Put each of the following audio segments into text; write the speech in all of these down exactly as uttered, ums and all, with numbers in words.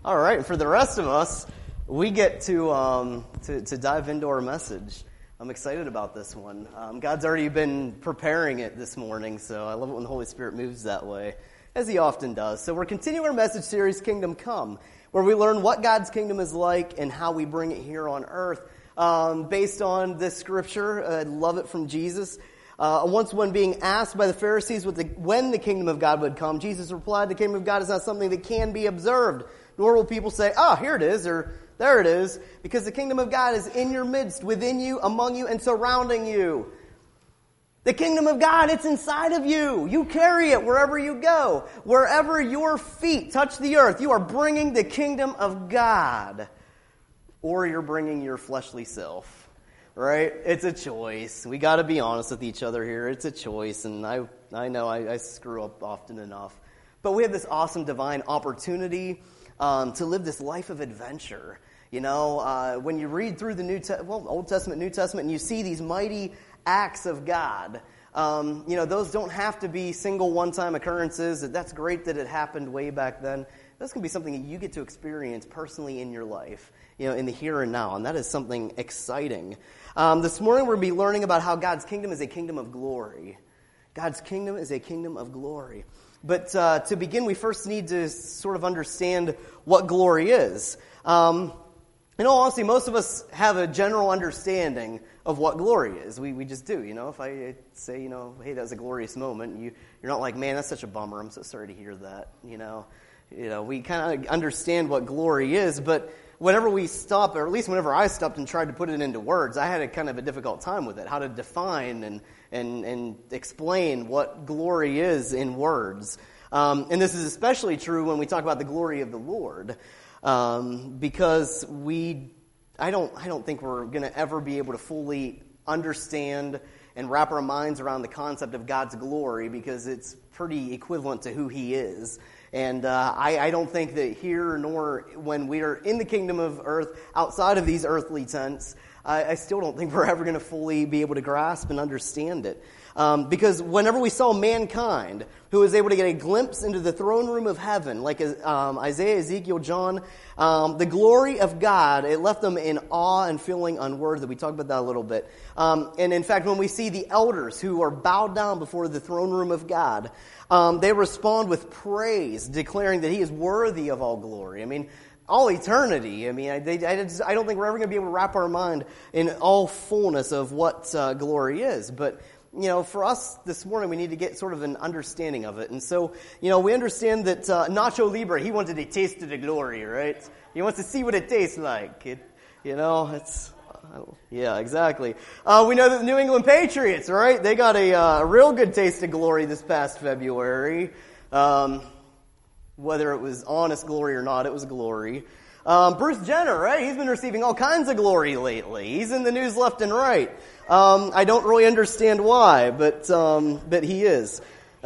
All right, and for the rest of us, we get to, um, to to dive into our message. I'm excited about this one. Um, God's already been preparing it this morning, so I love it when the Holy Spirit moves that way, as He often does. So we're continuing our message series, Kingdom Come, where we learn what God's kingdom is like and how we bring it here on earth. Um, based on this scripture, I love it from Jesus. Uh, once when being asked by the Pharisees what the, when the kingdom of God would come, Jesus replied, the kingdom of God is not something that can be observed, nor will people say, ah, oh, here it is, or there it is, because the kingdom of God is in your midst, within you, among you, and surrounding you. The kingdom of God, it's inside of you. You carry it wherever you go. Wherever your feet touch the earth, you are bringing the kingdom of God. Or you're bringing your fleshly self, right? It's a choice. We got to be honest with each other here. It's a choice, and I I know I, I screw up often enough. But we have this awesome divine opportunity um, to live this life of adventure. You know, uh, when you read through the New Te- well, Old Testament, New Testament, and you see these mighty acts of God, um, you know, those don't have to be single one-time occurrences. That's great that it happened way back then. This can be something that you get to experience personally in your life, you know, in the here and now, and that is something exciting. Um, this morning we're going to be learning about how God's kingdom is a kingdom of glory. God's kingdom is a kingdom of glory. But uh, to begin, we first need to sort of understand what glory is. Um, in all honesty, most of us have a general understanding of what glory is. We we just do, you know. If I say, you know, hey, that was a glorious moment, you, you're not like, man, that's such a bummer. I'm so sorry to hear that, you know. You know, we kind of understand what glory is, but whenever we stop, or at least whenever I stopped and tried to put it into words, I had a kind of a difficult time with it, how to define and and, and explain what glory is in words. Um, and this is especially true when we talk about the glory of the Lord, um, because we, I don't, I don't think we're going to ever be able to fully understand and wrap our minds around the concept of God's glory, because it's pretty equivalent to who He is. And uh, I, I don't think that here, nor when we are in the kingdom of earth, outside of these earthly tents, I, I still don't think we're ever going to fully be able to grasp and understand it. Um, because whenever we saw mankind, who was able to get a glimpse into the throne room of heaven, like um, Isaiah, Ezekiel, John, um, the glory of God, it left them in awe and feeling unworthy. We talked about that a little bit. Um, and in fact, when we see the elders who are bowed down before the throne room of God, um, they respond with praise, declaring that He is worthy of all glory. I mean, all eternity. I mean, I, they, I, just, I don't think we're ever going to be able to wrap our mind in all fullness of what uh, glory is. But you know, for us this morning, we need to get sort of an understanding of it. And so, you know, we understand that uh, Nacho Libre, he wanted a taste of the glory, right? He wants to see what it tastes like. It, you know, it's, uh, yeah, exactly. Uh, we know that the New England Patriots, right? They got a, uh, a real good taste of glory this past February. Um, whether it was honest glory or not, it was glory. Um, Bruce Jenner, right? He's been receiving all kinds of glory lately. He's in the news left and right. Um, I don't really understand why, but um, but he is.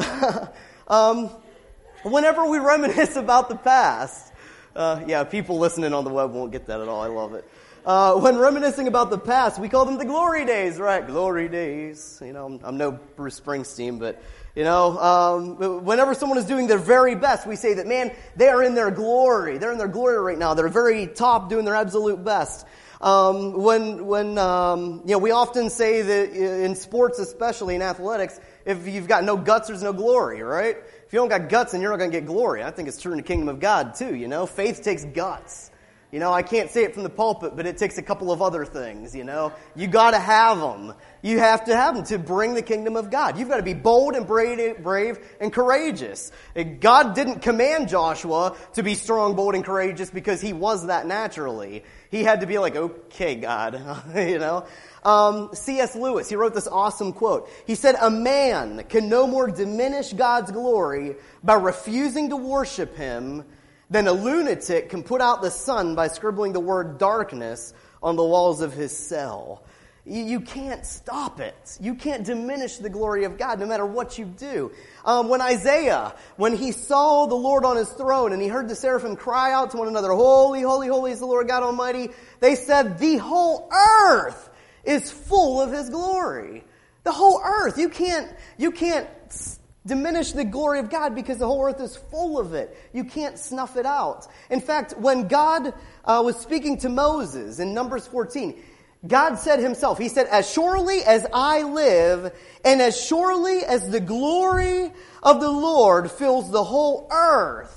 um, whenever we reminisce about the past, uh, yeah, people listening on the web won't get that at all. I love it. Uh, when reminiscing about the past, we call them the glory days, right? Glory days. You know, I'm, I'm no Bruce Springsteen, but you know, um, whenever someone is doing their very best, we say that, man, they are in their glory. They're in their glory right now. They're very top, doing their absolute best. Um, when, when, um, you know, we often say that in sports, especially in athletics, if you've got no guts, there's no glory, right? If you don't got guts, then you're not going to get glory. I think it's true in the kingdom of God, too, you know? Faith takes guts. You know, I can't say it from the pulpit, but it takes a couple of other things, you know? You got to have them. You have to have them to bring the kingdom of God. You've got to be bold and brave, brave and courageous. God didn't command Joshua to be strong, bold, and courageous because he was that naturally. He had to be like, okay, God, you know? Um, C S Lewis, he wrote this awesome quote. He said, a man can no more diminish God's glory by refusing to worship Him than a lunatic can put out the sun by scribbling the word darkness on the walls of his cell. You can't stop it. You can't diminish the glory of God no matter what you do. Um, when Isaiah, when he saw the Lord on His throne and he heard the seraphim cry out to one another, holy, holy, holy is the Lord God Almighty, they said, the whole earth is full of His glory. The whole earth. You can't, you can't diminish the glory of God because the whole earth is full of it. You can't snuff it out. In fact, when God uh, was speaking to Moses in Numbers fourteen, God said himself, he said, as surely as I live, and as surely as the glory of the Lord fills the whole earth,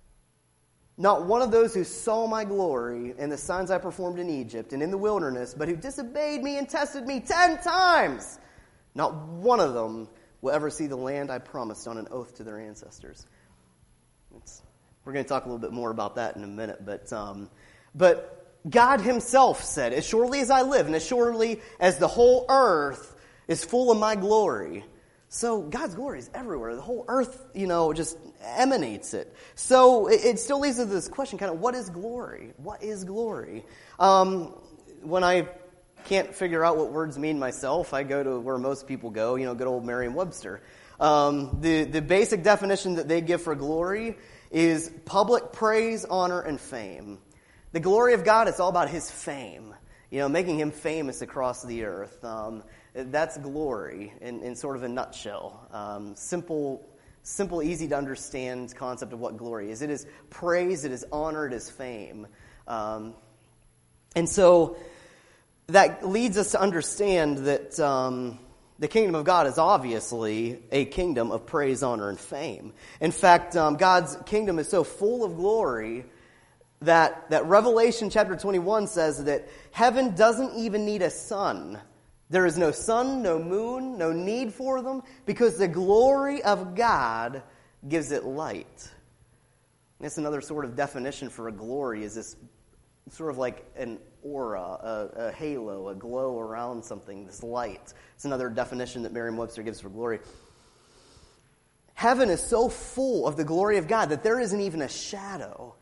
not one of those who saw my glory and the signs I performed in Egypt and in the wilderness, but who disobeyed me and tested me ten times, not one of them will ever see the land I promised on an oath to their ancestors. It's, we're going to talk a little bit more about that in a minute, but um, but God himself said, as surely as I live and as surely as the whole earth is full of my glory. So God's glory is everywhere. The whole earth, you know, just emanates it. So it, it still leads to this question, kind of, what is glory? What is glory? Um, when I can't figure out what words mean myself, I go to where most people go, you know, good old Merriam-Webster. Um, the, the basic definition that they give for glory is public praise, honor, and fame. The glory of God, it's all about his fame, you know, making him famous across the earth. Um, that's glory in, in sort of a nutshell. Um, simple, simple, easy to understand concept of what glory is. It is praise, it is honor, it is fame. Um, and so that leads us to understand that um, the kingdom of God is obviously a kingdom of praise, honor, and fame. In fact, um, God's kingdom is so full of glory That, that Revelation chapter twenty-one says that heaven doesn't even need a sun. There is no sun, no moon, no need for them, because the glory of God gives it light. That's another sort of definition for a glory, is this sort of like an aura, a, a halo, a glow around something, this light. It's another definition that Merriam-Webster gives for glory. Heaven is so full of the glory of God that there isn't even a shadow.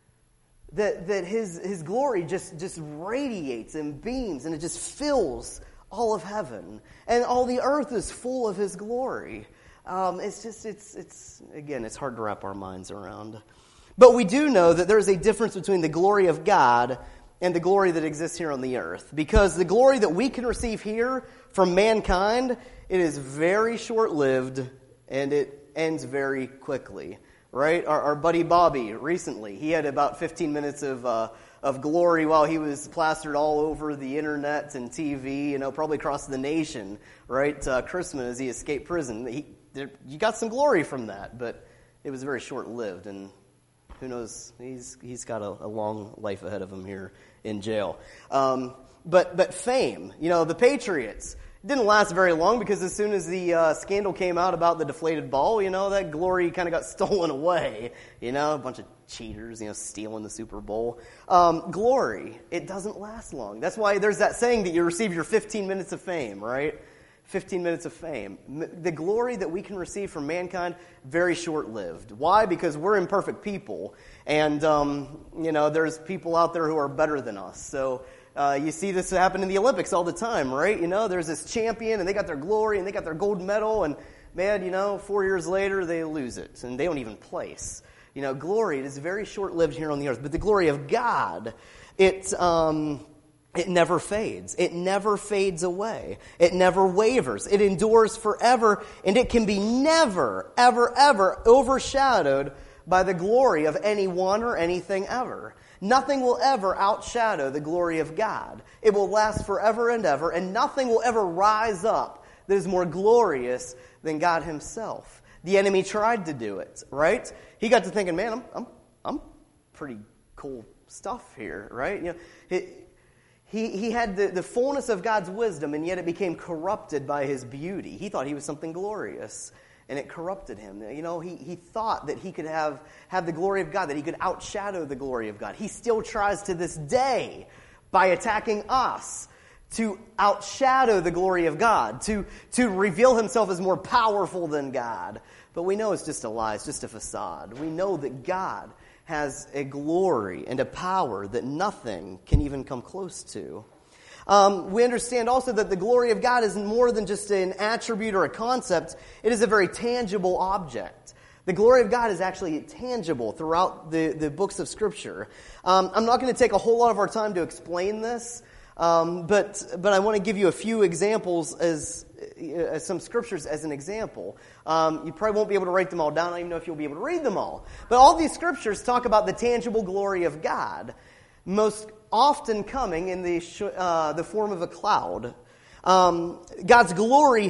That that his his glory just, just radiates and beams, and it just fills all of heaven, and all the earth is full of his glory. Um, it's just it's it's again it's hard to wrap our minds around, but we do know that there is a difference between the glory of God and the glory that exists here on the earth, because the glory that we can receive here from mankind, it is very short-lived and it ends very quickly. Right, our, our buddy Bobby recently, he had about fifteen minutes of uh, of glory while he was plastered all over the internet and T V, you know, probably across the nation. Right, uh, Christmas as he escaped prison, he there, you got some glory from that, but it was very short lived, and who knows, he's he's got a, a long life ahead of him here in jail. Um, but but fame, you know, the Patriots. Didn't last very long, because as soon as the uh, scandal came out about the deflated ball, you know, that glory kind of got stolen away. You know, a bunch of cheaters, you know, stealing the Super Bowl. Um, glory, it doesn't last long. That's why there's that saying that you receive your fifteen minutes of fame, right? fifteen minutes of fame. The glory that we can receive from mankind, very short-lived. Why? Because we're imperfect people. And, um, you know, there's people out there who are better than us. So Uh, you see this happen in the Olympics all the time, right? You know, there's this champion, and they got their glory, and they got their gold medal, and man, you know, four years later, they lose it, and they don't even place. You know, glory, it is very short-lived here on the earth, but the glory of God, it, um, it never fades. It never fades away. It never wavers. It endures forever, and it can be never, ever, ever overshadowed by the glory of anyone or anything ever. Nothing will ever outshadow the glory of God. It will last forever and ever, and nothing will ever rise up that is more glorious than God himself. The enemy tried to do it, right? He got to thinking, man, I'm I'm I'm pretty cool stuff here, right? You know, he he, he had the, the fullness of God's wisdom, and yet it became corrupted by his beauty. He thought he was something glorious, and it corrupted him. You know, he, he thought that he could have, have the glory of God, that he could outshadow the glory of God. He still tries to this day, by attacking us, to outshadow the glory of God, to, to reveal himself as more powerful than God. But we know it's just a lie, it's just a facade. We know that God has a glory and a power that nothing can even come close to. Um, we understand also that the glory of God is more than just an attribute or a concept. It is a very tangible object. The glory of God is actually tangible throughout the, the books of Scripture. Um, I'm not going to take a whole lot of our time to explain this, Um, but but I want to give you a few examples as, as some scriptures as an example. Um, you probably won't be able to write them all down. I don't even know if you'll be able to read them all. But all these scriptures talk about the tangible glory of God, most often coming in the uh, the form of a cloud. Um, God's glory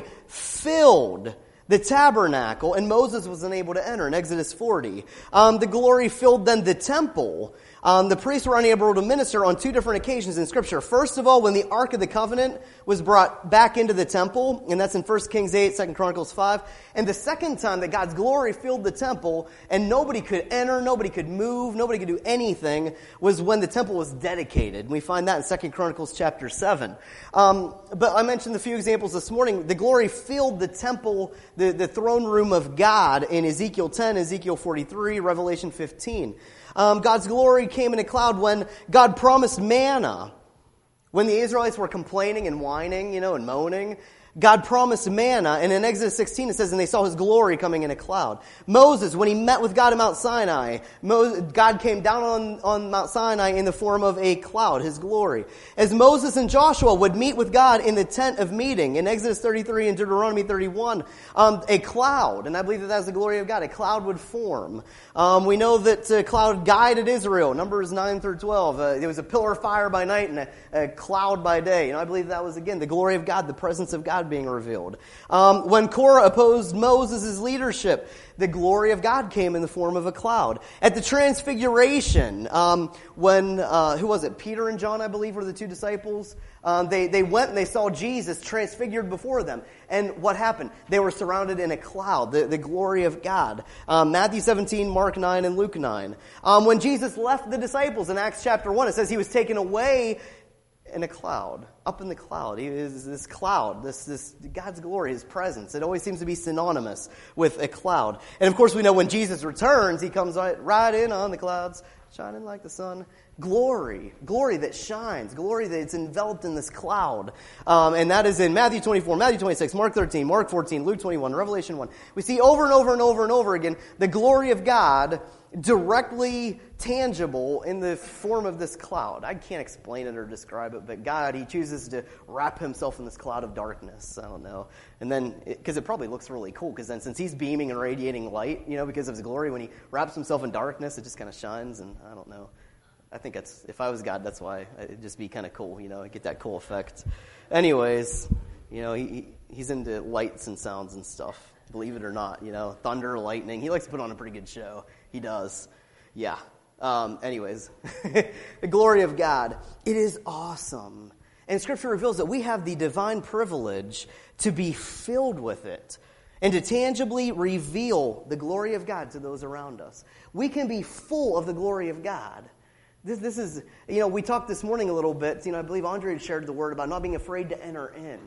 filled the tabernacle, and Moses was unable to enter in Exodus forty. Um, the glory filled then the temple. Um, the priests were unable to minister on two different occasions in Scripture. First of all, when the Ark of the Covenant was brought back into the temple, and that's in First Kings eight, Second Chronicles five. And the second time that God's glory filled the temple, and nobody could enter, nobody could move, nobody could do anything, was when the temple was dedicated. And we find that in Second Chronicles chapter seven. Um, but I mentioned a few examples this morning. The glory filled the temple, the, the throne room of God in Ezekiel ten, Ezekiel forty-three, Revelation fifteen. Um, God's glory came in a cloud when God promised manna. When the Israelites were complaining and whining, you know, and moaning, God promised manna, and in Exodus sixteen it says, and they saw his glory coming in a cloud. Moses, when he met with God at Mount Sinai, Mo- God came down on, on Mount Sinai in the form of a cloud, his glory. As Moses and Joshua would meet with God in the tent of meeting, in Exodus thirty-three and Deuteronomy thirty-one, um, a cloud, and I believe that that's the glory of God, a cloud would form. Um, we know that a cloud guided Israel, Numbers nine through twelve. Uh, there was a pillar of fire by night and a, a cloud by day. You know, I believe that was, again, the glory of God, the presence of God being revealed. Um, when Korah opposed Moses' leadership, the glory of God came in the form of a cloud. At the Transfiguration, um, when, uh, who was it? Peter and John, I believe, were the two disciples. Um, they, they went and they saw Jesus transfigured before them. And what happened? They were surrounded in a cloud, the, the glory of God. Um, Matthew seventeen, Mark nine, and Luke nine. Um, when Jesus left the disciples in Acts chapter one, it says he was taken away in a cloud, up in the cloud. He is this cloud, this this God's glory, his presence. It always seems to be synonymous with a cloud. And of course, we know when Jesus returns, he comes right, right in on the clouds, shining like the sun. Glory, glory that shines, glory that's enveloped in this cloud. Um, and that is in Matthew twenty-four, Matthew twenty-six, Mark thirteen, Mark fourteen, Luke twenty-one, Revelation one. We see over and over and over and over again the glory of God directly tangible in the form of this cloud. I can't explain it or describe it, but God, he chooses to wrap himself in this cloud of darkness. I don't know. And then, because it, it probably looks really cool, because then since he's beaming and radiating light, you know, because of his glory, when he wraps himself in darkness, it just kind of shines, and I don't know. I think that's, if I was God, that's why. It'd just be kind of cool, you know, get that cool effect. Anyways, you know, he he's into lights and sounds and stuff, believe it or not, you know, thunder, lightning. He likes to put on a pretty good show. He does. Yeah. Um, anyways, the glory of God. It is awesome. And Scripture reveals that we have the divine privilege to be filled with it and to tangibly reveal the glory of God to those around us. We can be full of the glory of God. This, this is, you know, we talked this morning a little bit. You know, I believe Andre had shared the word about not being afraid to enter in.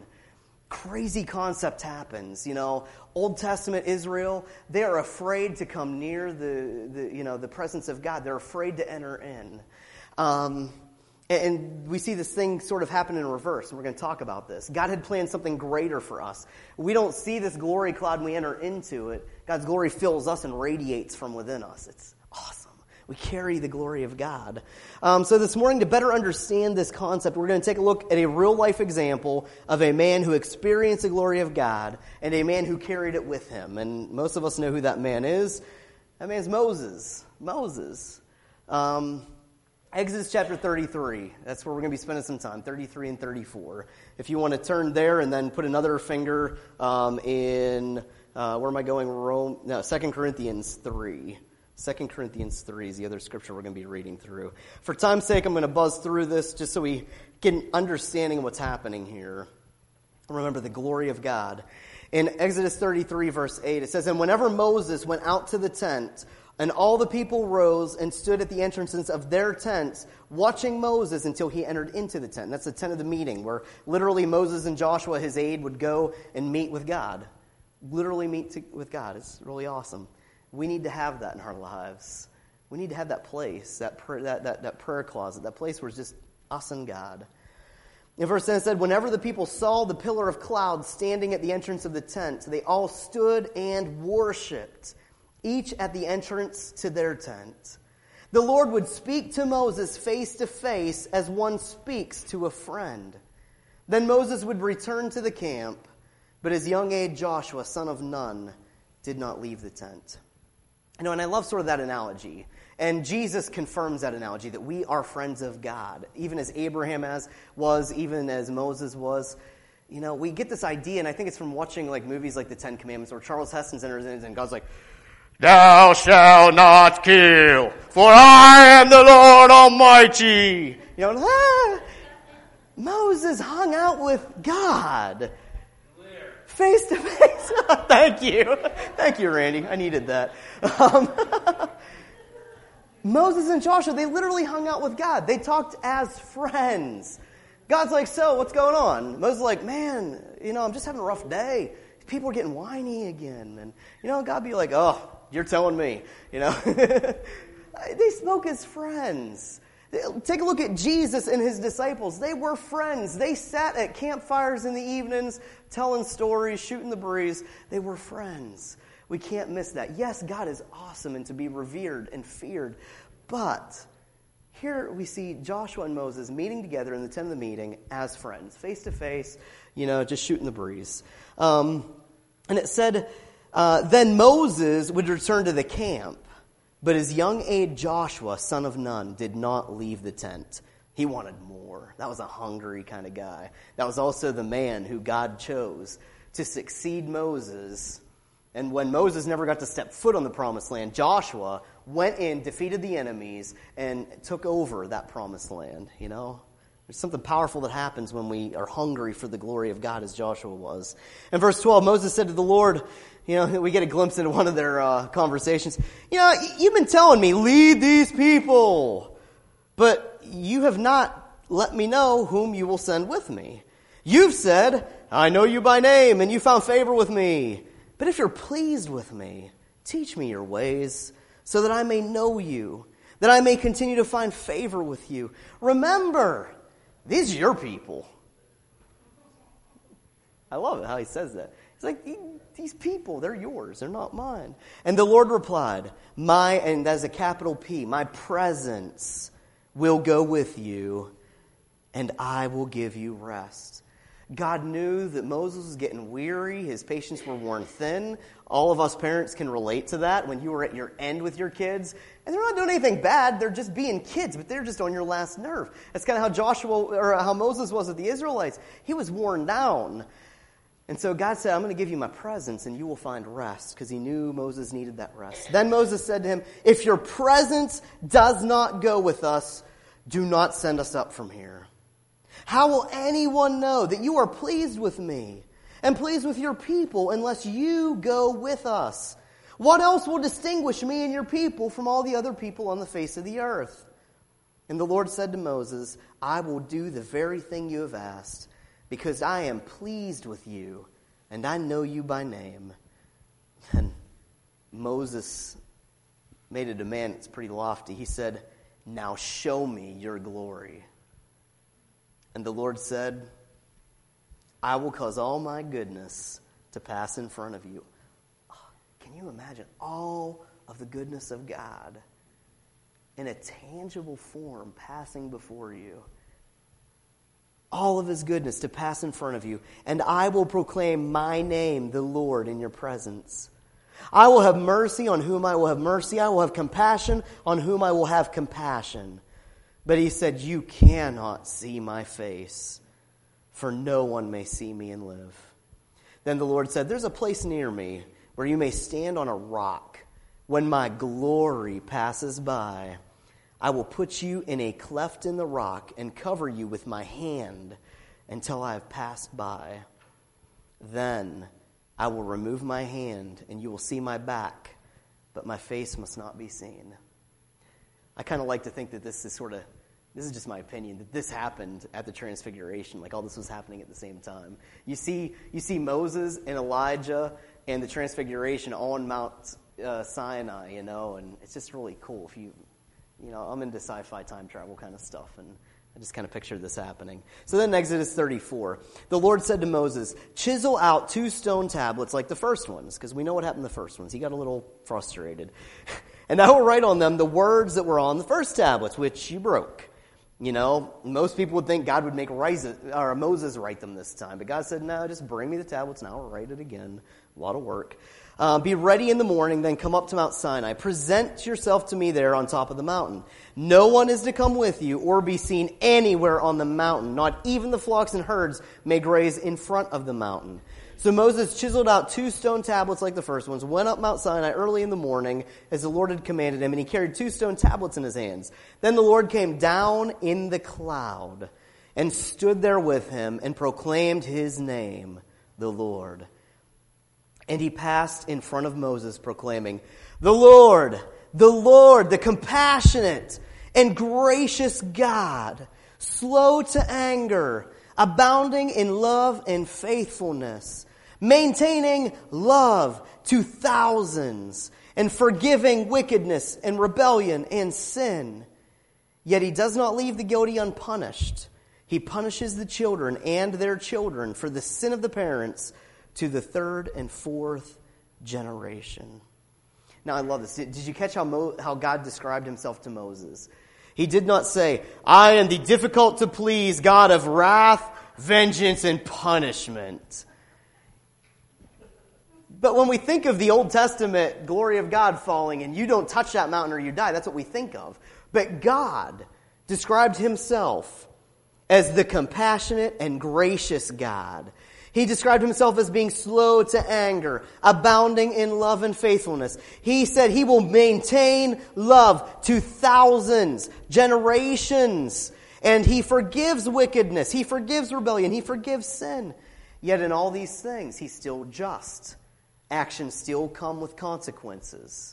Crazy concept happens, you know. Old Testament Israel, they are afraid to come near the, the you know, the presence of God. They're afraid to enter in. Um, and we see this thing sort of happen in reverse, and we're going to talk about this. God had planned something greater for us. We don't see this glory cloud when we enter into it. God's glory fills us and radiates from within us. It's awesome. We carry the glory of God. Um, so this morning, to better understand this concept, we're going to take a look at a real-life example of a man who experienced the glory of God and a man who carried it with him. And most of us know who that man is. That man's Moses. Moses. Um, Exodus chapter thirty-three. That's where we're going to be spending some time, thirty-three and thirty-four. If you want to turn there and then put another finger um, in, uh, where am I going? Rome? No, Second Corinthians three. Second Corinthians three is the other scripture we're going to be reading through. For time's sake, I'm going to buzz through this just so we get an understanding of what's happening here. Remember the glory of God. In Exodus thirty-three, verse eight, it says, "And whenever Moses went out to the tent, and all the people rose and stood at the entrances of their tents, watching Moses until he entered into the tent." That's the tent of the meeting, where literally Moses and Joshua, his aide, would go and meet with God. Literally meet to, with God. It's really awesome. We need to have that in our lives. We need to have that place, that prayer, that, that, that prayer closet, that place where it's just us and God. In verse ten it said, "Whenever the people saw the pillar of cloud standing at the entrance of the tent, they all stood and worshipped, each at the entrance to their tent. The Lord would speak to Moses face to face as one speaks to a friend. Then Moses would return to the camp, but his young aide Joshua, son of Nun, did not leave the tent. You know, and I love sort of that analogy. And Jesus confirms that analogy, that we are friends of God. Even as Abraham as was, even as Moses was. You know, we get this idea, and I think it's from watching like movies like The Ten Commandments, where Charles Heston enters in and God's like, "Thou shalt not kill, for I am the Lord Almighty." You know, ah, Moses hung out with God. Face to face. Thank you. Thank you, Randy. I needed that. Um, Moses and Joshua, they literally hung out with God. They talked as friends. God's like, "So, what's going on?" Moses is like, "Man, you know, I'm just having a rough day. People are getting whiny again." And, you know, God be like, "Oh, you're telling me." You know, they spoke as friends. Take a look at Jesus and his disciples. They were friends. They sat at campfires in the evenings, telling stories, shooting the breeze. They were friends. We can't miss that. Yes, God is awesome and to be revered and feared. But here we see Joshua and Moses meeting together in the tent of the meeting as friends, face to face, you know, just shooting the breeze. Um, and it said, uh, then Moses would return to the camp. But his young aide Joshua, son of Nun, did not leave the tent. He wanted more. That was a hungry kind of guy. That was also the man who God chose to succeed Moses. And when Moses never got to step foot on the promised land, Joshua went in, defeated the enemies, and took over that promised land. You know, there's something powerful that happens when we are hungry for the glory of God, as Joshua was. In verse twelve, Moses said to the Lord, you know, we get a glimpse into one of their uh, conversations. You know, you've been telling me, lead these people, but you have not let me know whom you will send with me. You've said, I know you by name, and you found favor with me. But if you're pleased with me, teach me your ways, so that I may know you, that I may continue to find favor with you. Remember, these are your people. I love it how he says that. It's like, these people, they're yours. They're not mine. And the Lord replied, my, and that's a capital P, my presence will go with you, and I will give you rest. God knew that Moses was getting weary. His patience were worn thin. All of us parents can relate to that when you were at your end with your kids. And they're not doing anything bad. They're just being kids, but they're just on your last nerve. That's kind of how Joshua, or how Moses was with the Israelites. He was worn down. And so God said, I'm going to give you my presence and you will find rest, because he knew Moses needed that rest. Then Moses said to him, if your presence does not go with us, do not send us up from here. How will anyone know that you are pleased with me and pleased with your people unless you go with us? What else will distinguish me and your people from all the other people on the face of the earth? And the Lord said to Moses, I will do the very thing you have asked, because I am pleased with you, and I know you by name. And Moses made a demand that's pretty lofty. He said, now show me your glory. And the Lord said, I will cause all my goodness to pass in front of you. Can you imagine all of the goodness of God in a tangible form passing before you? All of his goodness to pass in front of you. And I will proclaim my name, the Lord, in your presence. I will have mercy on whom I will have mercy. I will have compassion on whom I will have compassion. But he said, you cannot see my face, for no one may see me and live. Then the Lord said, there's a place near me where you may stand on a rock. When my glory passes by, I will put you in a cleft in the rock and cover you with my hand until I have passed by. Then I will remove my hand and you will see my back, but my face must not be seen. I kind of like to think that this is sort of, this is just my opinion, that this happened at the Transfiguration, like all this was happening at the same time. You see, you see Moses and Elijah and the Transfiguration on Mount uh, Sinai, you know, and it's just really cool. If you, you know, I'm into sci-fi time travel kind of stuff, and I just kind of pictured this happening. So then Exodus thirty-four, the Lord said to Moses, chisel out two stone tablets like the first ones, because we know what happened to the first ones. He got a little frustrated. And I will write on them the words that were on the first tablets, which you broke. You know, most people would think God would make or Moses write them this time. But God said, no, just bring me the tablets and I'll write it again. A lot of work. Uh, be ready in the morning, then come up to Mount Sinai. Present yourself to me there on top of the mountain. No one is to come with you or be seen anywhere on the mountain. Not even the flocks and herds may graze in front of the mountain. So Moses chiseled out two stone tablets like the first ones, went up Mount Sinai early in the morning as the Lord had commanded him, and he carried two stone tablets in his hands. Then the Lord came down in the cloud and stood there with him and proclaimed his name, the Lord. And he passed in front of Moses proclaiming, the Lord, the Lord, the compassionate and gracious God, slow to anger, abounding in love and faithfulness, maintaining love to thousands, and forgiving wickedness and rebellion and sin. Yet he does not leave the guilty unpunished. He punishes the children and their children for the sin of the parents to the third and fourth generation. Now I love this. Did you catch how Mo, how God described himself to Moses? He did not say, I am the difficult to please God of wrath, vengeance, and punishment. But when we think of the Old Testament glory of God falling and you don't touch that mountain or you die, that's what we think of. But God described himself as the compassionate and gracious God. He described himself as being slow to anger, abounding in love and faithfulness. He said he will maintain love to thousands, generations, and he forgives wickedness. He forgives rebellion. He forgives sin. Yet in all these things, he's still just. Actions still come with consequences.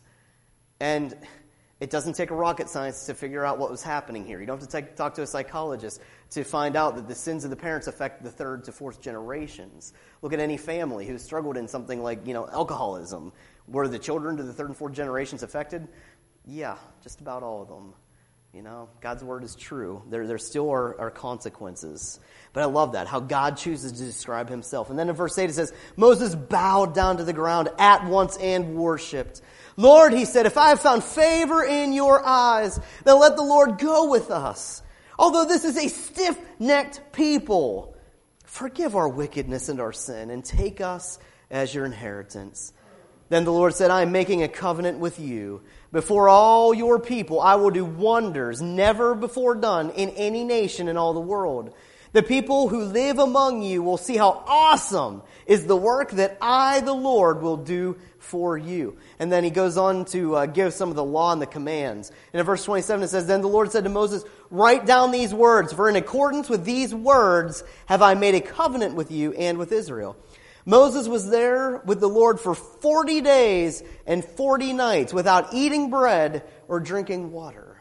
And it doesn't take a rocket science to figure out what was happening here. You don't have to take, talk to a psychologist to find out that the sins of the parents affect the third to fourth generations. Look at any family who struggled in something like, you know, alcoholism. Were the children to the third and fourth generations affected? Yeah, just about all of them. You know, God's word is true. There, there still are, are consequences. But I love that, how God chooses to describe himself. And then in verse eight it says, Moses bowed down to the ground at once and worshipped. Lord, he said, if I have found favor in your eyes, then let the Lord go with us. Although this is a stiff-necked people, forgive our wickedness and our sin, and take us as your inheritance. Then the Lord said, I am making a covenant with you. Before all your people, I will do wonders never before done in any nation in all the world. The people who live among you will see how awesome is the work that I, the Lord, will do for you. And then he goes on to uh, give some of the law and the commands. And in verse twenty-seven it says, Then the Lord said to Moses, write down these words, for in accordance with these words have I made a covenant with you and with Israel. Moses was there with the Lord for forty days and forty nights without eating bread or drinking water.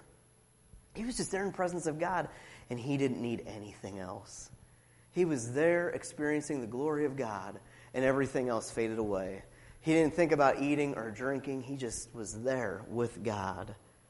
He was just there in the presence of God, and he didn't need anything else. He was there experiencing the glory of God, and everything else faded away. He didn't think about eating or drinking. He just was there with God.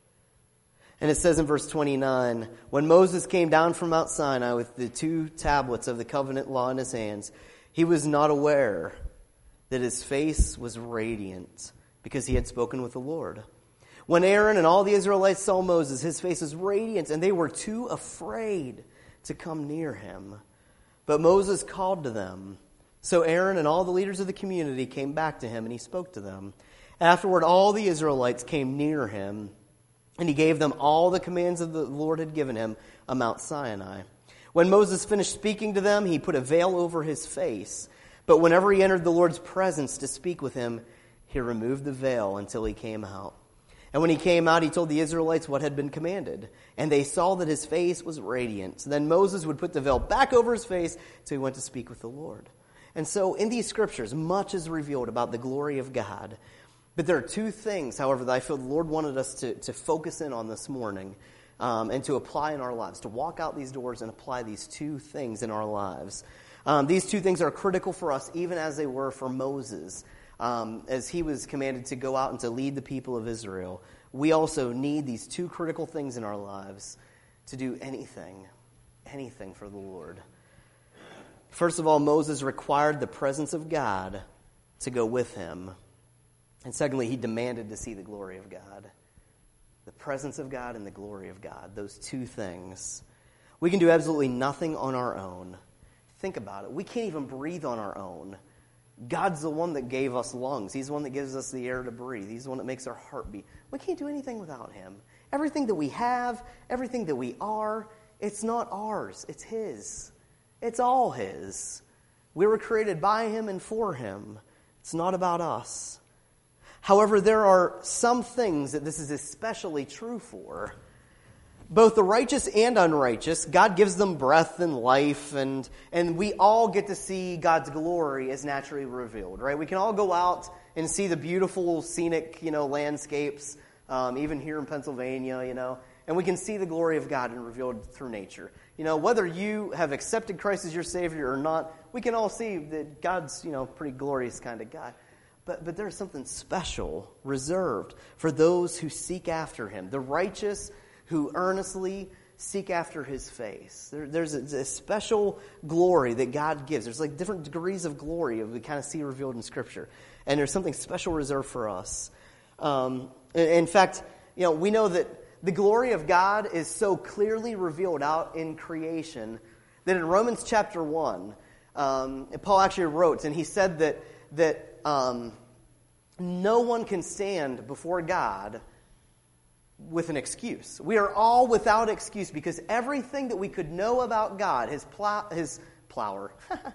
And it says in verse twenty-nine, when Moses came down from Mount Sinai with the two tablets of the covenant law in his hands, he was not aware that his face was radiant because he had spoken with the Lord. When Aaron and all the Israelites saw Moses, his face was radiant, and they were too afraid to come near him. But Moses called to them. So Aaron and all the leaders of the community came back to him, and he spoke to them. Afterward, all the Israelites came near him, and he gave them all the commands that the Lord had given him on Mount Sinai. When Moses finished speaking to them, he put a veil over his face. But whenever he entered the Lord's presence to speak with him, he removed the veil until he came out. And when he came out, he told the Israelites what had been commanded. And they saw that his face was radiant. So then Moses would put the veil back over his face until he went to speak with the Lord. And so in these scriptures, much is revealed about the glory of God. But there are two things, however, that I feel the Lord wanted us to, to focus in on this morning. Um, and to apply in our lives, to walk out these doors and apply these two things in our lives. Um, these two things are critical for us, even as they were for Moses, um, as he was commanded to go out and to lead the people of Israel. We also need these two critical things in our lives to do anything, anything for the Lord. First of all, Moses required the presence of God to go with him. And secondly, he demanded to see the glory of God. The presence of God and the glory of God, those two things. We can do absolutely nothing on our own. Think about it. We can't even breathe on our own. God's the one that gave us lungs. He's the one that gives us the air to breathe. He's the one that makes our heart beat. We can't do anything without him. Everything that we have, everything that we are, it's not ours. It's his. It's all his. We were created by him and for him. It's not about us. However, there are some things that this is especially true for. Both the righteous and unrighteous, God gives them breath and life, and, and we all get to see God's glory as naturally revealed, right? We can all go out and see the beautiful scenic, you know, landscapes, um, even here in Pennsylvania, you know, and we can see the glory of God and revealed through nature. You know, whether you have accepted Christ as your Savior or not, we can all see that God's, you know, pretty glorious kind of guy. But but there's something special reserved for those who seek after him, the righteous who earnestly seek after his face. There, there's a, a special glory that God gives. There's like different degrees of glory that we kind of see revealed in Scripture. And there's something special reserved for us. Um, in fact, you know, we know that the glory of God is so clearly revealed out in creation that in Romans chapter one, um, Paul actually wrote, and he said that, that um, no one can stand before God with an excuse. We are all without excuse because everything that we could know about God, his plow, his plower,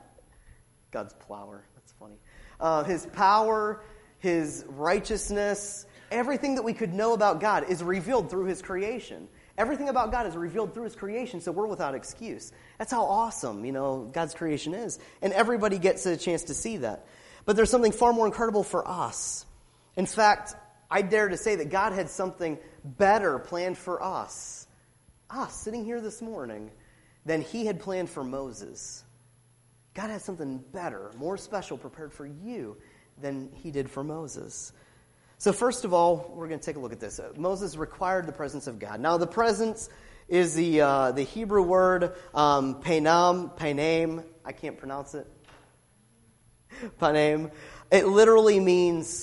God's plower, that's funny, uh, his power, his righteousness, everything that we could know about God is revealed through his creation. Everything about God is revealed through his creation, so we're without excuse. That's how awesome, you know, God's creation is. And everybody gets a chance to see that. But there's something far more incredible for us. In fact, I dare to say that God had something better planned for us, us sitting here this morning, than he had planned for Moses. God had something better, more special prepared for you than he did for Moses. So first of all, we're going to take a look at this. Moses required the presence of God. Now the presence is the uh, the Hebrew word um, panem, panem. I can't pronounce it. Panem. It literally means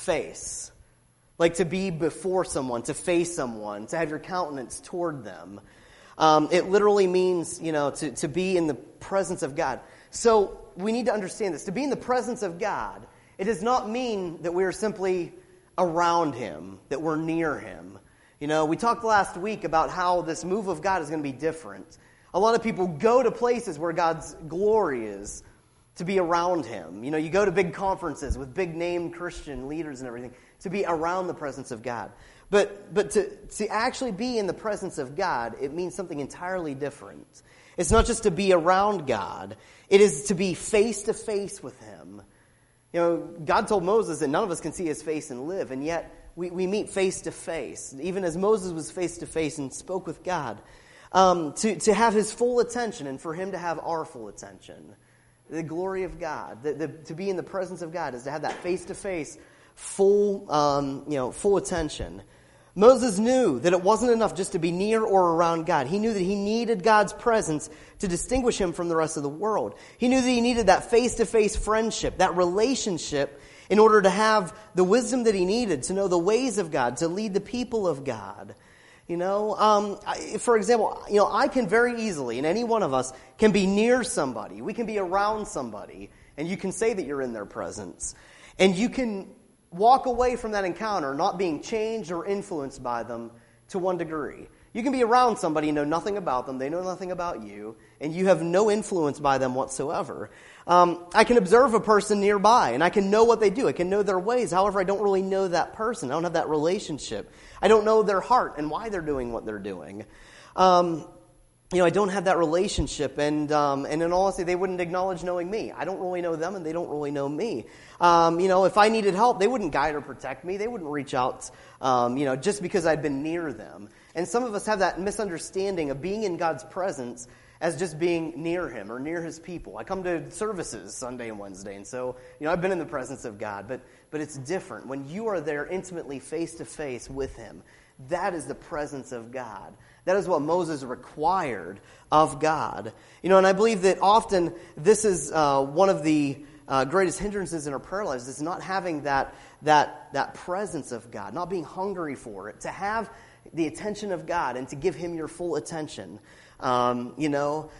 face. Like to be before someone, to face someone, to have your countenance toward them. Um, it literally means, you know, to, to be in the presence of God. So we need to understand this. To be in the presence of God, it does not mean that we are simply around him, that we're near him. You know, we talked last week about how this move of God is going to be different. A lot of people go to places where God's glory is to be around him. You know, you go to big conferences with big name Christian leaders and everything to be around the presence of God. But but to, to actually be in the presence of God, it means something entirely different. It's not just to be around God. It is to be face to face with him. You know, God told Moses that none of us can see his face and live, and yet we, we meet face to face. Even as Moses was face to face and spoke with God, um, to, to have his full attention and for him to have our full attention. The glory of God, the, the, to be in the presence of God is to have that face to face, full, um, you know, full attention. Moses knew that it wasn't enough just to be near or around God. He knew that he needed God's presence to distinguish him from the rest of the world. He knew that he needed that face-to-face friendship, that relationship, in order to have the wisdom that he needed to know the ways of God, to lead the people of God. You know, um, I, for example, you know, I can very easily, and any one of us can be near somebody. We can be around somebody, and you can say that you're in their presence. And you can walk away from that encounter not being changed or influenced by them to one degree. You can be around somebody and know nothing about them, they know nothing about you, and you have no influence by them whatsoever. Um, I can observe a person nearby, and I can know what they do. I can know their ways. However, I don't really know that person. I don't have that relationship. I don't know their heart and why they're doing what they're doing. Um, you know, I don't have that relationship, and um, and in all honesty, they wouldn't acknowledge knowing me. I don't really know them, and they don't really know me. Um, you know, if I needed help, they wouldn't guide or protect me. They wouldn't reach out, um, you know, just because I'd been near them. And some of us have that misunderstanding of being in God's presence as just being near him or near his people. I come to services Sunday and Wednesday, and so, you know, I've been in the presence of God, but but it's different. When you are there intimately face to face with him, that is the presence of God. That is what Moses required of God. You know, and I believe that often this is uh, one of the uh, greatest hindrances in our prayer lives, is not having that that that presence of God, not being hungry for it, to have the attention of God and to give him your full attention. Um, you know,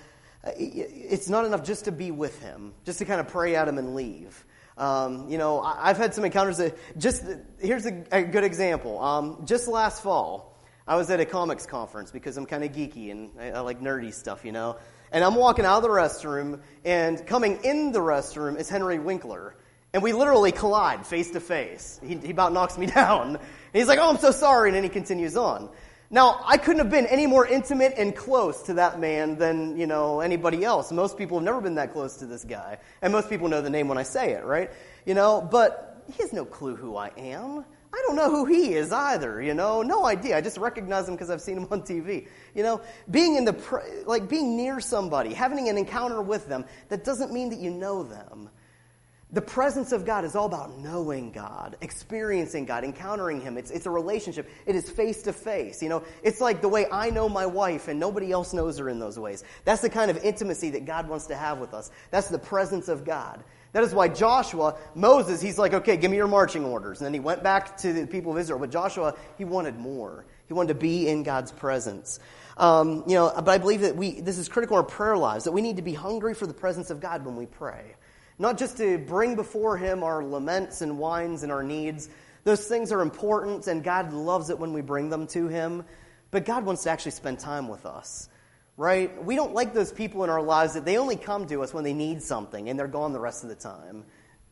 it's not enough just to be with him, just to kind of pray at him and leave. Um, you know, I've had some encounters that just, here's a, a good example. Um, just last fall, I was at a comics conference because I'm kind of geeky and I, I like nerdy stuff, you know. And I'm walking out of the restroom, and coming in the restroom is Henry Winkler. And we literally collide face to face. He, he about knocks me down. And he's like, oh, I'm so sorry. And then he continues on. Now, I couldn't have been any more intimate and close to that man than, you know, anybody else. Most people have never been that close to this guy. And most people know the name when I say it, right? You know, but he has no clue who I am. I don't know who he is either, you know, no idea. I just recognize him because I've seen him on T V. You know, being in the, like being near somebody, having an encounter with them, that doesn't mean that you know them. The presence of God is all about knowing God, experiencing God, encountering him. It's, it's a relationship. It is face to face. You know, it's like the way I know my wife and nobody else knows her in those ways. That's the kind of intimacy that God wants to have with us. That's the presence of God. That is why Joshua, Moses, he's like, okay, give me your marching orders. And then he went back to the people of Israel. But Joshua, he wanted more. He wanted to be in God's presence. Um, you know, but I believe that we this is critical in our prayer lives, that we need to be hungry for the presence of God when we pray. Not just to bring before him our laments and whines and our needs. Those things are important, and God loves it when we bring them to him. But God wants to actually spend time with us. Right? We don't like those people in our lives that they only come to us when they need something and they're gone the rest of the time.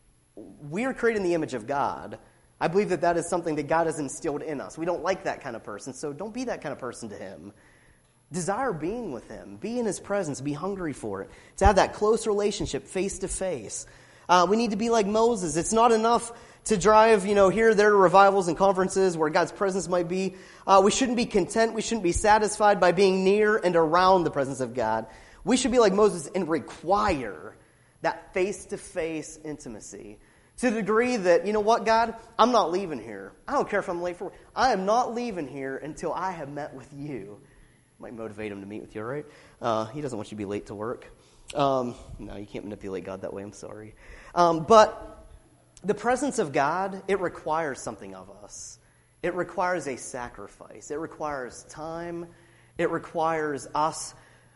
We are created in the image of God. I believe that that is something that God has instilled in us. We don't like that kind of person, so don't be that kind of person to him. Desire being with him. Be in his presence. Be hungry for it. To have that close relationship face to face. Uh, we need to be like Moses. It's not enough to drive, you know, here, there to revivals and conferences where God's presence might be. Uh, we shouldn't be content. We shouldn't be satisfied by being near and around the presence of God. We should be like Moses and require that face-to-face intimacy to the degree that, you know what, God, I'm not leaving here. I don't care if I'm late for work. I am not leaving here until I have met with you. Might motivate him to meet with you, right? Uh, he doesn't want you to be late to work. Um, no, you can't manipulate God that way. I'm sorry. Um, but the presence of God, it requires something of us. It requires a sacrifice. It requires time. It requires us.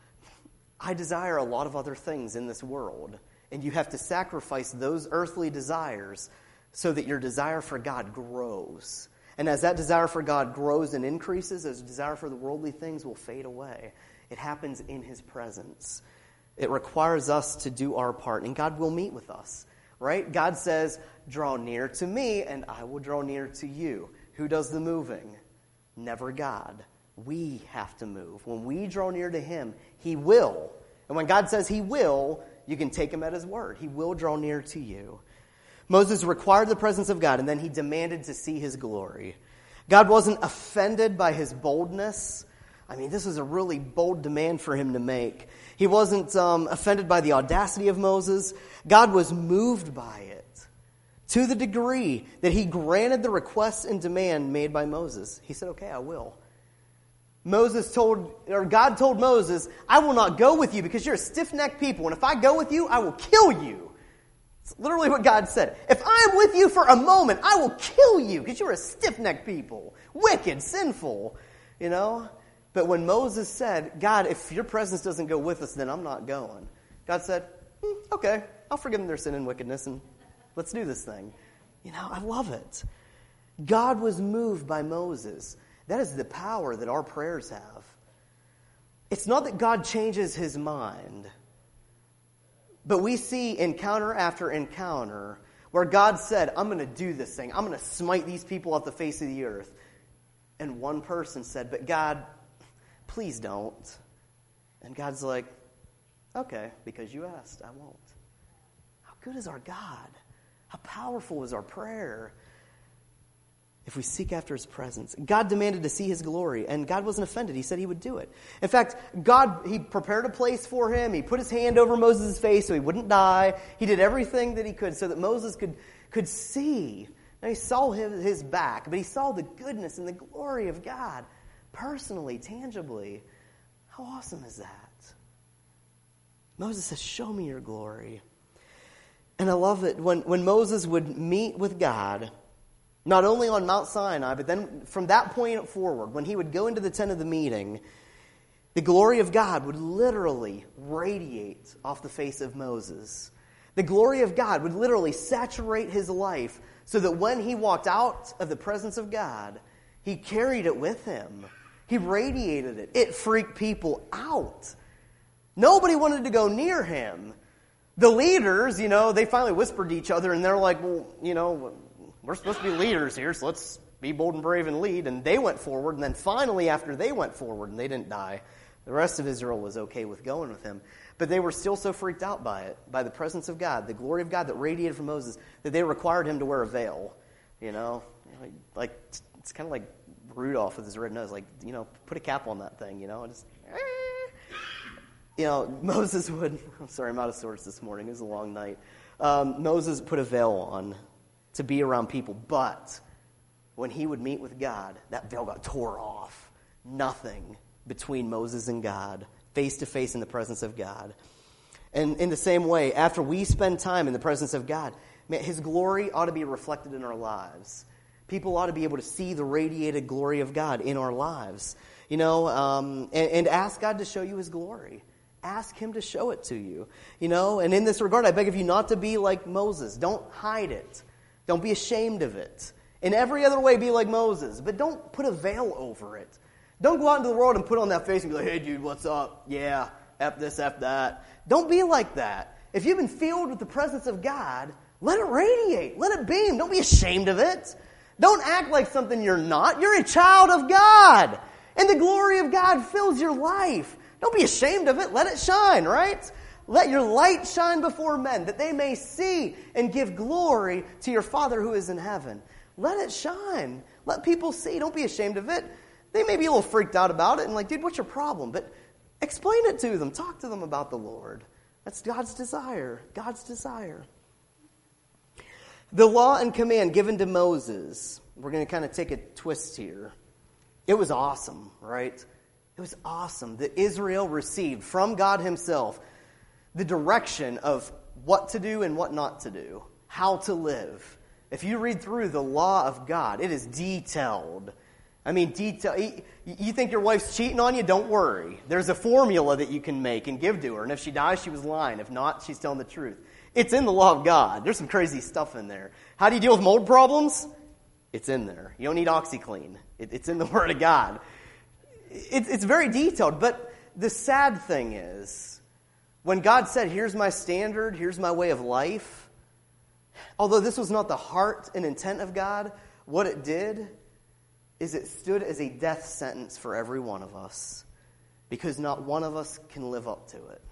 I desire a lot of other things in this world, and you have to sacrifice those earthly desires so that your desire for God grows. And as that desire for God grows and increases, as desire for the worldly things will fade away. It happens in his presence. It requires us to do our part, and God will meet with us. Right? God says, draw near to me, and I will draw near to you. Who does the moving? Never God. We have to move. When we draw near to him, he will. And when God says he will, you can take him at his word. He will draw near to you. Moses required the presence of God, and then he demanded to see his glory. God wasn't offended by his boldness. I mean, this was a really bold demand for him to make. He wasn't um, offended by the audacity of Moses. God was moved by it to the degree that he granted the request and demand made by Moses. He said, okay, I will. Moses told, or God told Moses, I will not go with you because you're a stiff-necked people, and if I go with you, I will kill you. It's literally what God said. If I'm with you for a moment, I will kill you because you're a stiff-necked people, wicked, sinful, you know. But when Moses said, God, if your presence doesn't go with us, then I'm not going. God said, hmm, okay, I'll forgive them their sin and wickedness, and let's do this thing. You know, I love it. God was moved by Moses. That is the power that our prayers have. It's not that God changes his mind, but we see encounter after encounter where God said, I'm going to do this thing. I'm going to smite these people off the face of the earth. And one person said, but God, please don't. And God's like, okay, because you asked, I won't. How good is our God? How powerful is our prayer? If we seek after his presence. God demanded to see his glory, and God wasn't offended. He said he would do it. In fact, God, he prepared a place for him. He put his hand over Moses' face so he wouldn't die. He did everything that he could so that Moses could, could see. Now, he saw his, his back, but he saw the goodness and the glory of God personally, tangibly. How awesome is that? Moses says, show me your glory. And I love it. When, when Moses would meet with God, Not only on Mount Sinai, but then from that point forward, when he would go into the tent of the meeting, the glory of God would literally radiate off the face of Moses. The glory of God would literally saturate his life so that when he walked out of the presence of God, he carried it with him. He radiated it. It freaked people out. Nobody wanted to go near him. The leaders, you know, they finally whispered to each other, and they're like, well, you know, we're supposed to be leaders here, so let's be bold and brave and lead. And they went forward, and then finally, after they went forward and they didn't die, the rest of Israel was okay with going with him. But they were still so freaked out by it, by the presence of God, the glory of God that radiated from Moses, that they required him to wear a veil. You know, like, it's kind of like Rudolph with his red nose, like, you know, put a cap on that thing, you know, and just, you know, Moses would, I'm sorry, I'm out of sorts this morning, it was a long night. Um, Moses put a veil on to be around people, but when he would meet with God, that veil got tore off. Nothing between Moses and God, face to face in the presence of God. And in the same way, after we spend time in the presence of God, man, his glory ought to be reflected in our lives. People ought to be able to see the radiated glory of God in our lives. You know, um, and, and ask God to show you his glory. Ask him to show it to you. You know, and in this regard, I beg of you not to be like Moses. Don't hide it. Don't be ashamed of it. In every other way, be like Moses. But don't put a veil over it. Don't go out into the world and put on that face and be like, hey, dude, what's up? Yeah, F this, F that. Don't be like that. If you've been filled with the presence of God, let it radiate. Let it beam. Don't be ashamed of it. Don't act like something you're not. You're a child of God. And the glory of God fills your life. Don't be ashamed of it. Let it shine, right? Let your light shine before men, that they may see and give glory to your Father who is in heaven. Let it shine. Let people see. Don't be ashamed of it. They may be a little freaked out about it and like, dude, what's your problem? But explain it to them. Talk to them about the Lord. That's God's desire. God's desire. The law and command given to Moses, we're going to kind of take a twist here. It was awesome, right? It was awesome that Israel received from God himself the direction of what to do and what not to do, how to live. If you read through the law of God, it is detailed. I mean, detail. You think your wife's cheating on you? Don't worry. There's a formula that you can make and give to her. And if she dies, she was lying. If not, she's telling the truth. It's in the law of God. There's some crazy stuff in there. How do you deal with mold problems? It's in there. You don't need OxyClean. It, it's in the Word of God. It, it's very detailed. But the sad thing is, when God said, here's my standard, here's my way of life, although this was not the heart and intent of God, what it did is it stood as a death sentence for every one of us, because not one of us can live up to it.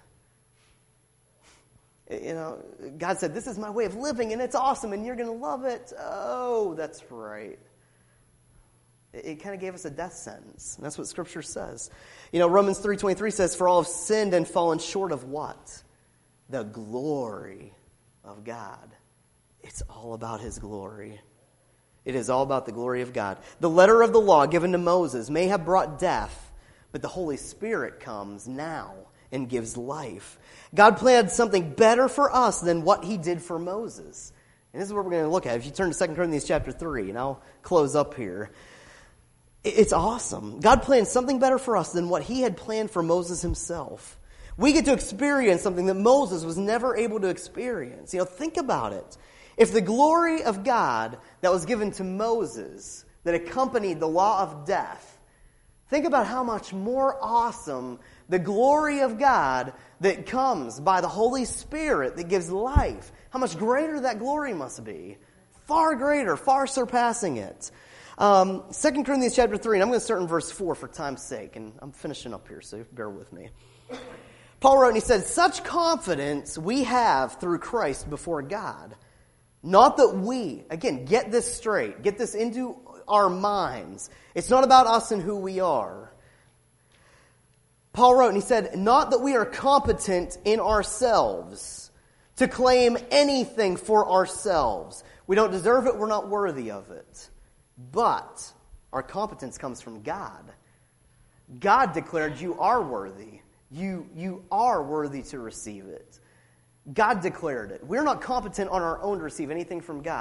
You know, God said, this is my way of living, and it's awesome, and you're going to love it. Oh, that's right. It, it kind of gave us a death sentence, and that's what Scripture says. You know, Romans three twenty-three says, for all have sinned and fallen short of what? The glory of God. It's all about his glory. It is all about the glory of God. The letter of the law given to Moses may have brought death, but the Holy Spirit comes now and gives life. God planned something better for us than what he did for Moses. And this is what we're going to look at. If you turn to Second Corinthians chapter three, and I'll close up here. It's awesome. God planned something better for us than what he had planned for Moses himself. We get to experience something that Moses was never able to experience. You know, think about it. If the glory of God that was given to Moses, that accompanied the law of death, think about how much more awesome the glory of God that comes by the Holy Spirit that gives life. How much greater that glory must be. Far greater, far surpassing it. Um, Second Corinthians chapter three, and I'm going to start in verse four for time's sake, and I'm finishing up here, so bear with me. Paul wrote, and he said, such confidence we have through Christ before God. Not that we, again, get this straight, get this into our minds. It's not about us and who we are. Paul wrote, and he said, not that we are competent in ourselves to claim anything for ourselves. We don't deserve it, we're not worthy of it. But our competence comes from God. God declared you are worthy. You, you are worthy to receive it. God declared it. We're not competent on our own to receive anything from God.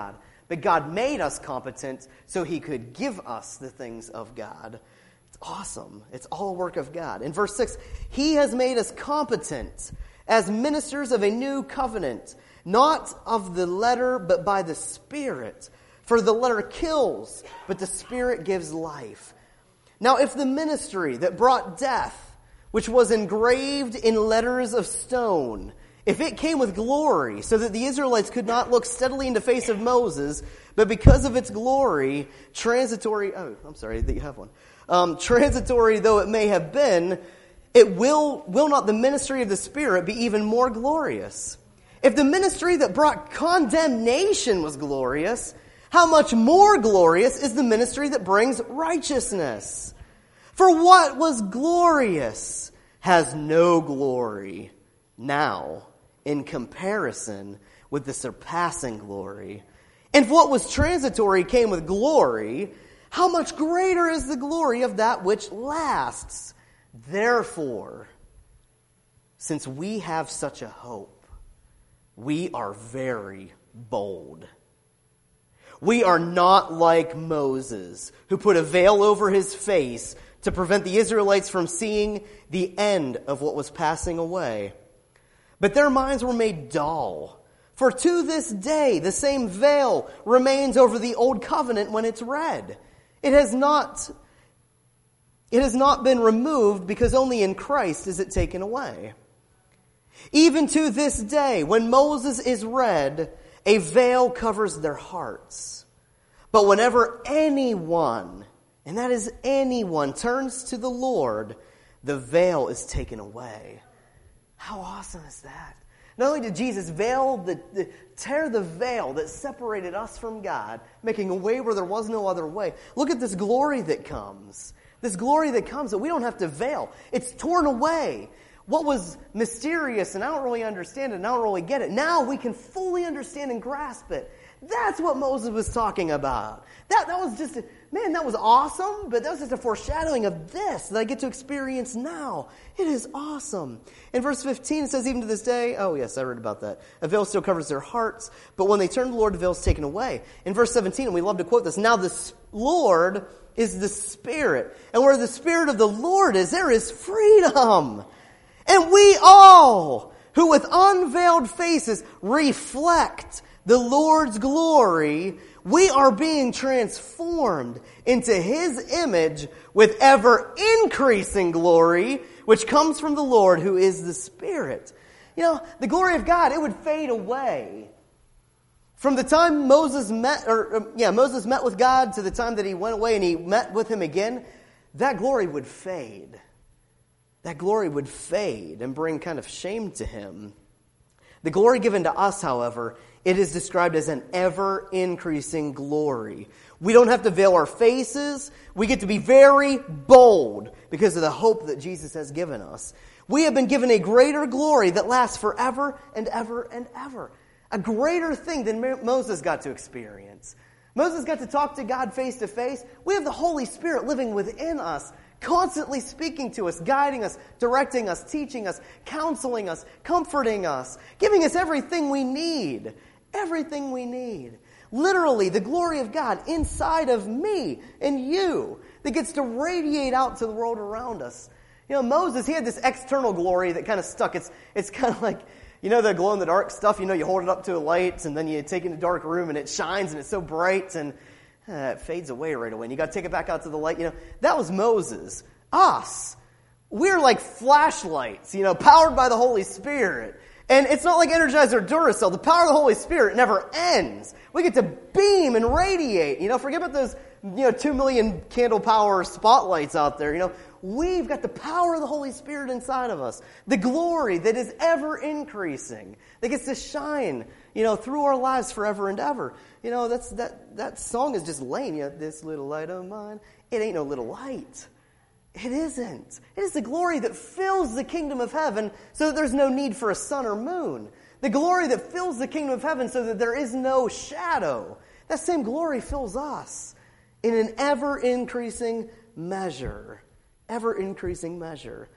but God made us competent so he could give us the things of God. It's awesome. It's all a work of God. In verse six, he has made us competent as ministers of a new covenant, not of the letter, but by the Spirit. For the letter kills, but the Spirit gives life. Now, if the ministry that brought death, which was engraved in letters of stone, if it came with glory, so that the Israelites could not look steadily in the face of Moses, but because of its glory, transitory, oh, I'm sorry that you have one, um, transitory though it may have been, it will, will not the ministry of the Spirit be even more glorious? If the ministry that brought condemnation was glorious, how much more glorious is the ministry that brings righteousness? For what was glorious has no glory now in comparison with the surpassing glory. And if what was transitory came with glory, how much greater is the glory of that which lasts? Therefore, since we have such a hope, we are very bold. We are not like Moses, who put a veil over his face to prevent the Israelites from seeing the end of what was passing away. But their minds were made dull. For to this day, the same veil remains over the old covenant when it's read. It has not, it has not been removed because only in Christ is it taken away. Even to this day, when Moses is read, a veil covers their hearts. But whenever anyone, and that is anyone, turns to the Lord, the veil is taken away. How awesome is that? Not only did Jesus veil the, the, tear the veil that separated us from God, making a way where there was no other way. Look at this glory that comes. This glory that comes that we don't have to veil. It's torn away. What was mysterious, and I don't really understand it, and I don't really get it. Now we can fully understand and grasp it. That's what Moses was talking about. That, that was just, a, man, that was awesome, but that was just a foreshadowing of this that I get to experience now. It is awesome. In verse fifteen, it says, even to this day, oh yes, I read about that. A veil still covers their hearts, but when they turn to the Lord, the veil is taken away. In verse seventeen, and we love to quote this, now the Lord is the Spirit, and where the Spirit of the Lord is, there is freedom. And we all, who with unveiled faces reflect the Lord's glory, we are being transformed into His image with ever increasing glory, which comes from the Lord who is the Spirit. You know, the glory of God, it would fade away. From the time Moses met, or yeah, Moses met with God to the time that he went away and he met with Him again, that glory would fade. That glory would fade and bring kind of shame to Him. The glory given to us, however, it is described as an ever-increasing glory. We don't have to veil our faces. We get to be very bold because of the hope that Jesus has given us. We have been given a greater glory that lasts forever and ever and ever. A greater thing than Moses got to experience. Moses got to talk to God face to face. We have the Holy Spirit living within us, constantly speaking to us, guiding us, directing us, teaching us, counseling us, comforting us, giving us everything we need. Everything we need. Literally, the glory of God inside of me and you that gets to radiate out to the world around us. You know, Moses, he had this external glory that kind of stuck. It's it's kind of like, you know, the glow-in-the-dark stuff. You know, you hold it up to a light and then you take it in a dark room and it shines and it's so bright and Uh, it fades away right away. And you got to take it back out to the light. You know, that was Moses. Us, we're like flashlights, you know, powered by the Holy Spirit. And it's not like Energizer or Duracell. The power of the Holy Spirit never ends. We get to beam and radiate. You know, forget about those, you know, two million candle power spotlights out there. You know, we've got the power of the Holy Spirit inside of us. The glory that is ever increasing, that gets to shine, you know, through our lives forever and ever. You know, that's that that song is just lame. You know, this little light of mine, it ain't no little light. It isn't. It is the glory that fills the kingdom of heaven so that there's no need for a sun or moon. The glory that fills the kingdom of heaven so that there is no shadow. That same glory fills us in an ever-increasing measure. Ever-increasing measure.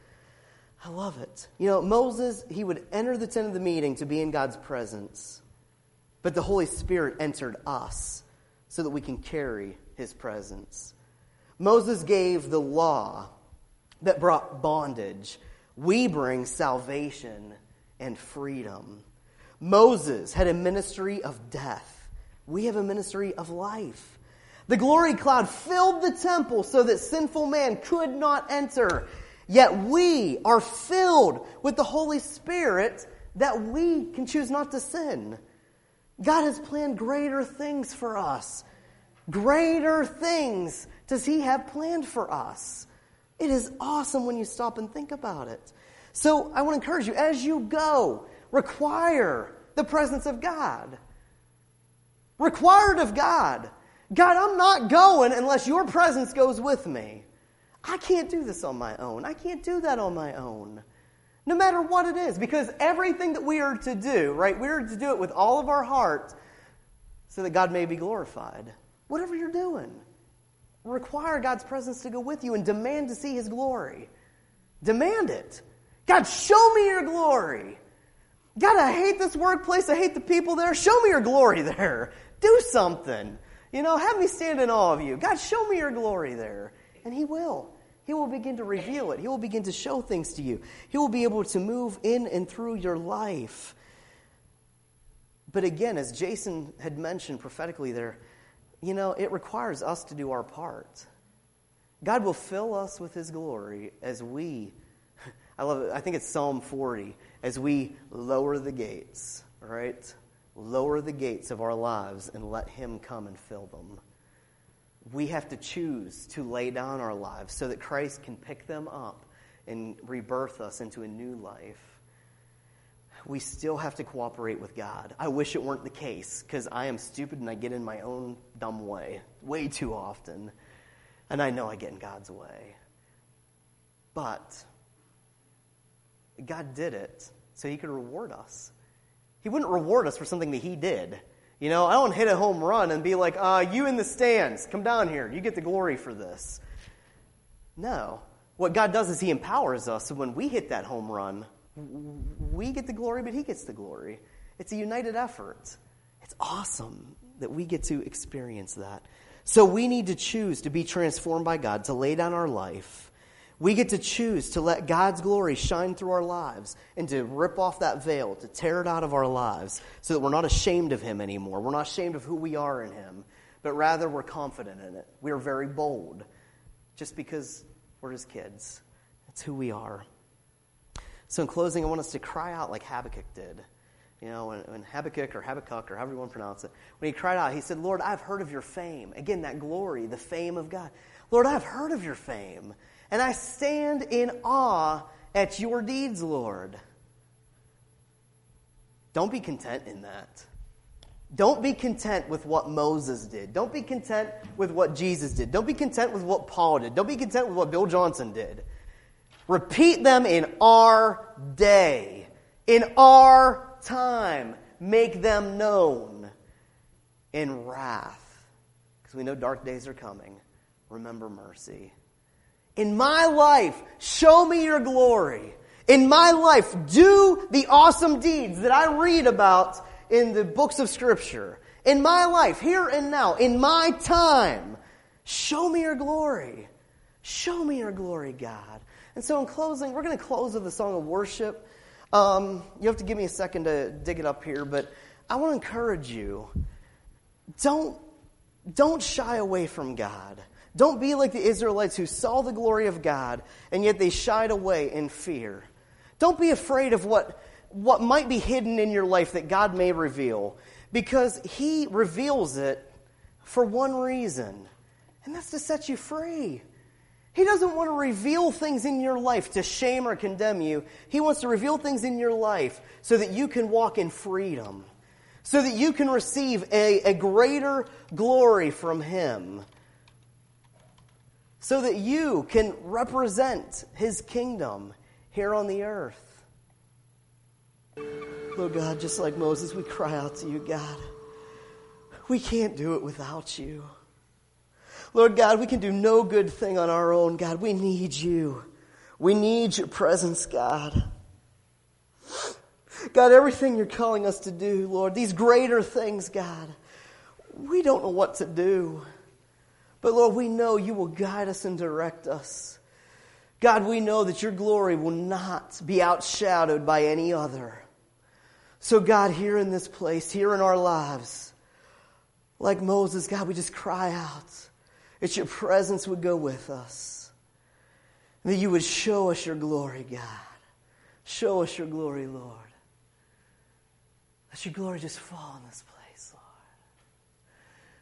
I love it. You know, Moses, he would enter the tent of the meeting to be in God's presence. but the Holy Spirit entered us so that we can carry his presence. Moses gave the law that brought bondage. We bring salvation and freedom. Moses had a ministry of death. We have a ministry of life. The glory cloud filled the temple so that sinful man could not enter. Yet we are filled with the Holy Spirit that we can choose not to sin. God has planned greater things for us. Greater things does he have planned for us. It is awesome when you stop and think about it. So I want to encourage you, as you go, require the presence of God. Require it of God. God, I'm not going unless your presence goes with me. I can't do this on my own. I can't do that on my own. No matter what it is, because everything that we are to do, right, we are to do it with all of our heart so that God may be glorified. Whatever you're doing, require God's presence to go with you and demand to see his glory. Demand it. God, show me your glory. God, I hate this workplace. I hate the people there. Show me your glory there. Do something. You know, have me stand in awe of you. God, show me your glory there. And he will. He will begin to reveal it. He will begin to show things to you. He will be able to move in and through your life. But again, as Jason had mentioned prophetically there, you know, it requires us to do our part. God will fill us with his glory as we, I love it, I think it's Psalm forty, as we lower the gates, right? Lower the gates of our lives and let him come and fill them. We have to choose to lay down our lives so that Christ can pick them up and rebirth us into a new life. We still have to cooperate with God. I wish it weren't the case, because I am stupid and I get in my own dumb way way too often. And I know I get in God's way. But God did it so he could reward us. He wouldn't reward us for something that he did. You know, I don't hit a home run and be like, uh, you in the stands, come down here. You get the glory for this. No. What God does is he empowers us. So when we hit that home run, we get the glory, but he gets the glory. It's a united effort. It's awesome that we get to experience that. So we need to choose to be transformed by God, to lay down our life. We get to choose to let God's glory shine through our lives and to rip off that veil, to tear it out of our lives so that we're not ashamed of him anymore. We're not ashamed of who we are in him, but rather we're confident in it. We are very bold just because we're his kids. That's who we are. So in closing, I want us to cry out like Habakkuk did. You know, when, when Habakkuk or Habakkuk or however you want to pronounce it, when he cried out, he said, Lord, I've heard of your fame. Again, that glory, the fame of God. Lord, I've heard of your fame. And I stand in awe at your deeds, Lord. Don't be content in that. Don't be content with what Moses did. Don't be content with what Jesus did. Don't be content with what Paul did. Don't be content with what Bill Johnson did. Repeat them in our day, in our time. Make them known in wrath. Because we know dark days are coming. Remember mercy. In my life, show me your glory. In my life, do the awesome deeds that I read about in the books of Scripture. In my life, here and now, in my time, show me your glory. Show me your glory, God. And so in closing, we're going to close with a song of worship. Um, you have to give me a second to dig it up here, but I want to encourage you. Don't, don't shy away from God. Don't be like the Israelites who saw the glory of God, and yet they shied away in fear. Don't be afraid of what, what might be hidden in your life that God may reveal, because he reveals it for one reason, and that's to set you free. He doesn't want to reveal things in your life to shame or condemn you. He wants to reveal things in your life so that you can walk in freedom, so that you can receive a, a greater glory from him, so that you can represent his kingdom here on the earth. Lord God, just like Moses, we cry out to you, God. We can't do it without you. Lord God, we can do no good thing on our own, God. We need you. We need your presence, God. God, everything you're calling us to do, Lord, these greater things, God, we don't know what to do. But Lord, we know you will guide us and direct us. God, we know that your glory will not be outshadowed by any other. So God, here in this place, here in our lives, like Moses, God, we just cry out that your presence would go with us. And that you would show us your glory, God. Show us your glory, Lord. Let your glory just fall in this place, Lord.